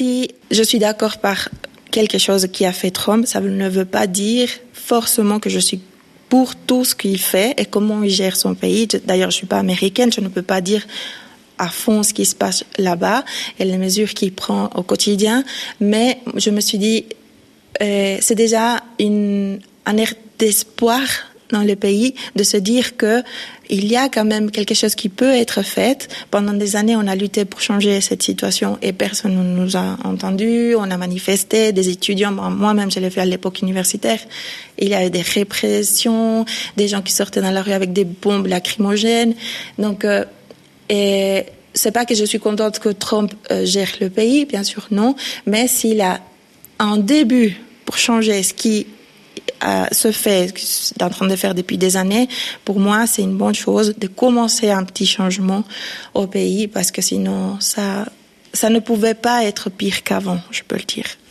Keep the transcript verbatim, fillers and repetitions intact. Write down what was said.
si je suis d'accord par quelque chose qui a fait Trump, ça ne veut pas dire forcément que je suis pour tout ce qu'il fait et comment il gère son pays. D'ailleurs, je ne suis pas américaine, je ne peux pas dire à fond ce qui se passe là-bas et les mesures qu'il prend au quotidien. Mais je me suis dit, euh, c'est déjà une, un air d'espoir dans le pays de se dire que il y a quand même quelque chose qui peut être fait. Pendant des années, on a lutté pour changer cette situation et personne ne nous a entendus. On a manifesté, des étudiants, moi-même je l'ai fait à l'époque universitaire. Il y avait des répressions, des gens qui sortaient dans la rue avec des bombes lacrymogènes. Donc, euh, et c'est pas que je suis contente que Trump euh, gère le pays, bien sûr non, mais s'il a un début pour changer ce qui Euh, se fait, est en train de faire depuis des années, pour moi, c'est une bonne chose de commencer un petit changement au pays parce que sinon, ça, ça ne pouvait pas être pire qu'avant, je peux le dire.